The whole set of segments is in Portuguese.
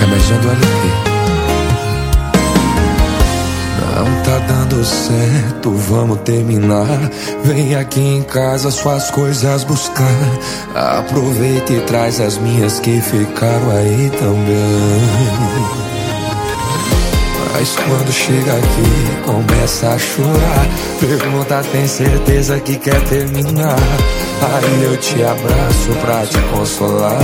É mais um do LP. Não tá dando certo, vamos terminar. Vem aqui em casa suas coisas buscar. Aproveita e traz as minhas que ficaram aí também. Mas quando chega aqui, começa a chorar. Pergunta, tem certeza que quer terminar? Aí eu te abraço pra te consolar.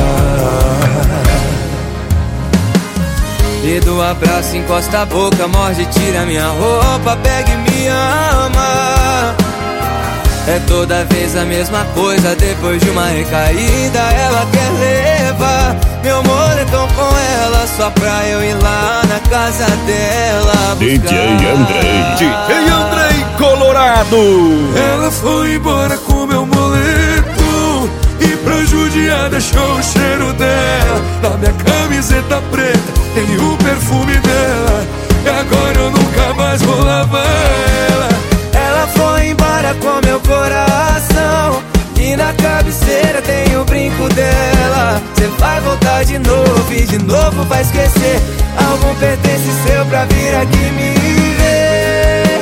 E do abraço encosta a boca, morde, tira minha roupa, pega e me ama. É toda vez a mesma coisa, depois de uma recaída ela quer levar meu moletom com ela, só pra eu ir lá na casa dela buscar. DJ Andrei Colorado. Ela foi embora com meu moletom e pra judiar deixou o cheiro dela na minha camiseta preta, tem o perfume dela. E agora eu nunca mais vou lavar ela. Ela foi embora com meu coração e na cabeceira tem o brinco dela. Cê vai voltar de novo e de novo vai esquecer. Algum pertence seu pra vir aqui me ver.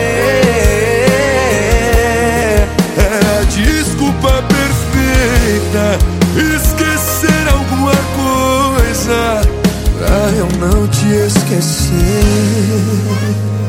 É a desculpa perfeita, esquecer alguma coisa pra eu não te esquecer.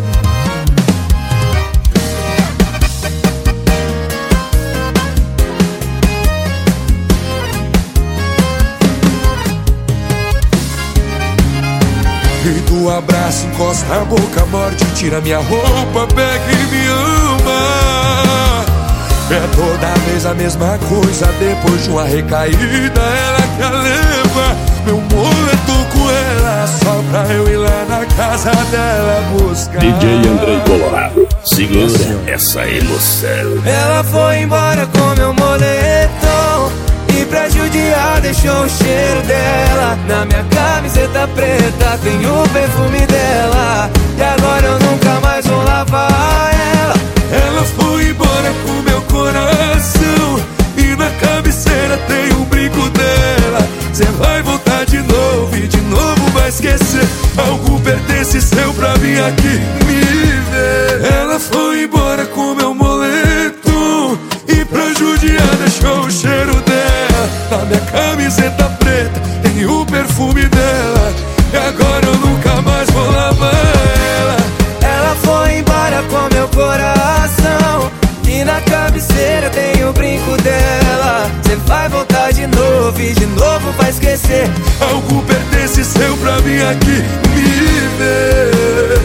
E do abraço encosta a boca, morde, tira minha roupa, pega e me ama. É toda vez a mesma coisa, depois de uma recaída ela quer levar meu moletom com ela, só pra eu ir lá na casa dela buscar. DJ Andrei Colorado, segura essa emoção. Ela foi embora com meu moletom e pra judiar deixou o cheiro dela na minha camiseta preta, tem o perfume dela. E agora eu nunca mais vou lavar ela. Ela foi embora com meu coração e na cabeceira tem um brinco dela. Cê vai voltar de novo e de novo vai esquecer. Algo pertence seu pra vir aqui me ver. Ela foi embora com meu moletom e pra judiar deixou o cheiro dela na minha camiseta preta, tem o perfume dela. E agora eu nunca mais vou lavar ela. Ela foi embora com meu coração e na cabeceira tem o brinco dela. Cê vai voltar de novo e de novo vai esquecer. Algo pertence seu pra vir aqui me ver.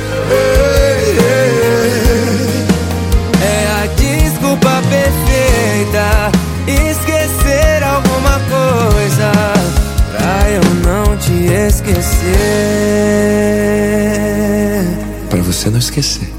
É a desculpa perfeita, esquecer alguma coisa pra eu não te esquecer. Pra você não esquecer.